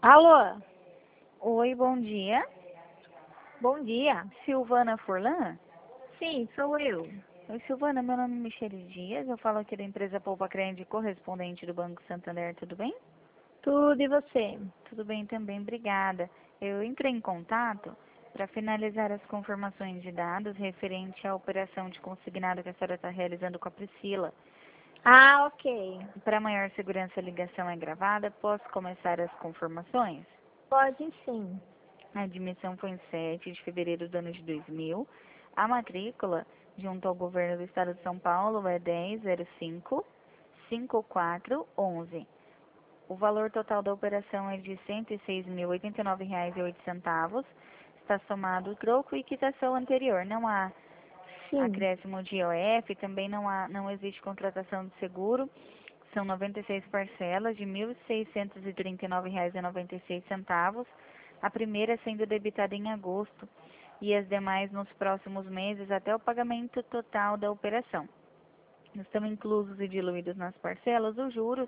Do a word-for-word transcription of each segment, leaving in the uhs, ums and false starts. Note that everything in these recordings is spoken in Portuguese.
Alô, Oi, bom dia. bom dia. Silvana Furlan? Sim, sou eu. Oi, Silvana, meu nome é Michele Dias, eu falo aqui da empresa Poupa Crédito, correspondente do Banco Santander, tudo bem? Tudo e você? Tudo bem também, obrigada. Eu entrei em contato para finalizar as confirmações de dados referente à operação de consignado que a senhora está realizando com a Priscila. Ah, ok. Para maior segurança, a ligação é gravada. Posso começar as confirmações? Pode sim. A admissão foi em sete de fevereiro do ano de dois mil. A matrícula, junto ao governo do estado de São Paulo, é dez zero cinco cinco quatro onze. O valor total da operação é de cento e seis mil, oitenta e nove reais e oito centavos. Está somado o troco e quitação anterior. Não há Sim. acréscimo de I O F, também não há, não existe contratação de seguro. São noventa e seis parcelas de mil seiscentos e trinta e nove reais e noventa e seis centavos. A primeira sendo debitada em agosto e as demais nos próximos meses até o pagamento total da operação. Estão inclusos e diluídos nas parcelas os juros,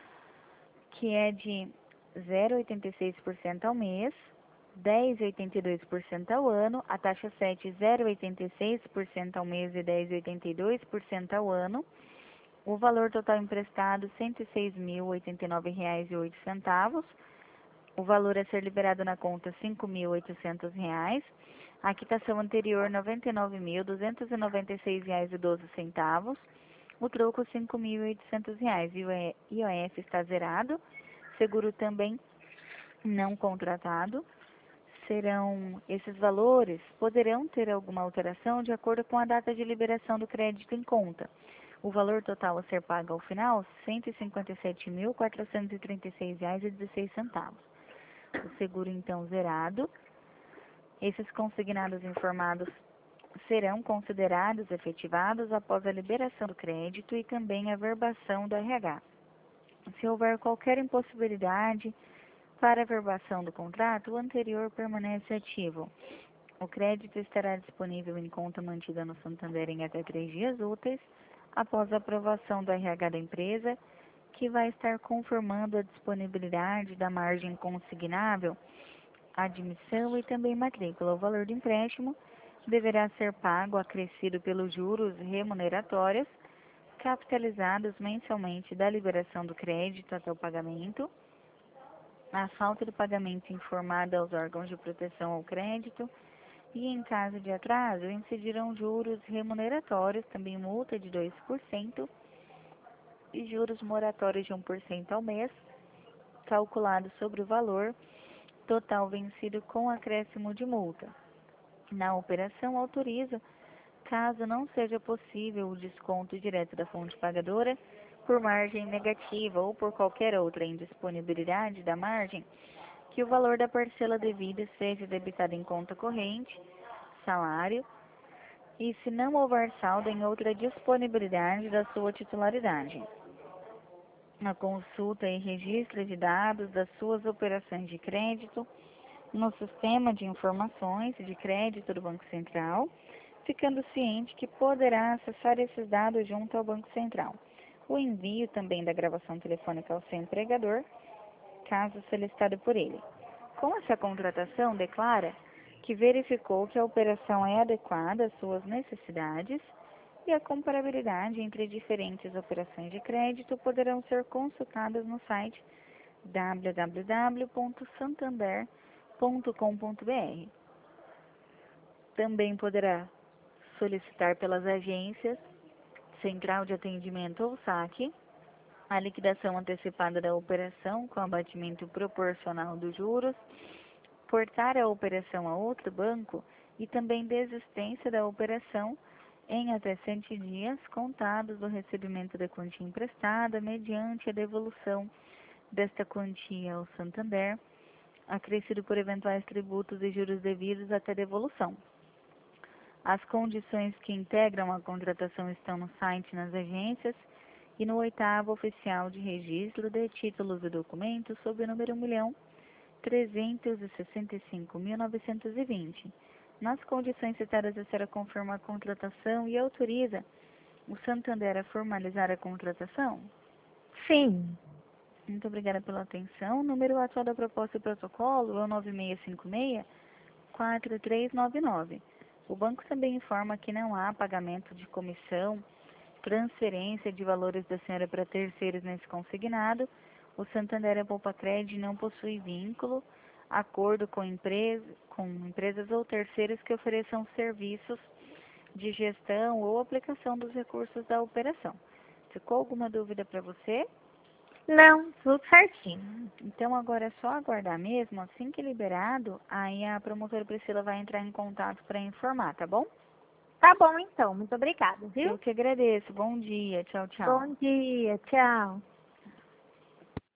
que é de zero vírgula oitenta e seis por cento ao mês, dez vírgula oitenta e dois por cento ao ano, a taxa sete zero vírgula oitenta e seis por cento ao mês e dez vírgula oitenta e dois por cento ao ano. O valor total emprestado, cento e seis mil, oitenta e nove reais e oito centavos. O valor a ser liberado na conta, cinco mil, oitocentos reais. A quitação anterior, noventa e nove mil, duzentos e noventa e seis reais e doze centavos. O troco, cinco mil e oitocentos reais. E o I O F está zerado. Seguro também não contratado. Serão esses valores, poderão ter alguma alteração de acordo com a data de liberação do crédito em conta. O valor total a ser pago ao final, cento e cinquenta e sete mil, quatrocentos e trinta e seis reais e dezesseis centavos. O seguro então zerado. Esses consignados informados serão considerados efetivados após a liberação do crédito e também a verbação do R H. Se houver qualquer impossibilidade para a verbação do contrato, o anterior permanece ativo. O crédito estará disponível em conta mantida no Santander em até três dias úteis, após a aprovação do R H da empresa, que vai estar confirmando a disponibilidade da margem consignável, admissão e também matrícula. O valor do empréstimo deverá ser pago acrescido pelos juros remuneratórios, capitalizados mensalmente da liberação do crédito até o pagamento. A falta do pagamento informada aos órgãos de proteção ao crédito e, em caso de atraso, incidirão juros remuneratórios, também multa de dois por cento e juros moratórios de um por cento ao mês, calculado sobre o valor total vencido com acréscimo de multa. Na operação, autoriza, caso não seja possível o desconto direto da fonte pagadora, por margem negativa ou por qualquer outra indisponibilidade da margem, que o valor da parcela devida seja debitado em conta corrente, salário, e se não houver saldo em outra disponibilidade da sua titularidade. A consulta e registro de dados das suas operações de crédito no sistema de informações de crédito do Banco Central, ficando ciente que poderá acessar esses dados junto ao Banco Central. O envio também da gravação telefônica ao seu empregador, caso solicitado por ele. Com essa contratação, declara que verificou que a operação é adequada às suas necessidades e a comparabilidade entre diferentes operações de crédito poderão ser consultadas no site w w w ponto santander ponto com ponto b r. Também poderá solicitar pelas agências Central de Atendimento ou saque a liquidação antecipada da operação com abatimento proporcional dos juros, portar a operação a outro banco e também desistência da operação em até cem dias contados do recebimento da quantia emprestada mediante a devolução desta quantia ao Santander, acrescido por eventuais tributos e juros devidos até devolução. As condições que integram a contratação estão no site, nas agências e no oitavo oficial de registro de títulos e documentos sob o número um milhão trezentos e sessenta e cinco mil novecentos e vinte. Nas condições citadas, a senhora confirma a contratação e autoriza o Santander a formalizar a contratação? Sim. Muito obrigada pela atenção. O número atual da proposta e protocolo é o nove seis cinco seis, quatro três nove nove. O banco também informa que não há pagamento de comissão, transferência de valores da senhora para terceiros nesse consignado. O Santander Poupa Cred não possui vínculo, acordo com, empresa, com empresas ou terceiros que ofereçam serviços de gestão ou aplicação dos recursos da operação. Ficou alguma dúvida para você? Não, tudo certinho. Então agora é só aguardar mesmo, assim que liberado, aí a promotora Priscila vai entrar em contato para informar, tá bom? Tá bom, então. Muito obrigada, viu? Eu que agradeço. Bom dia. Tchau, tchau. Bom dia. Tchau.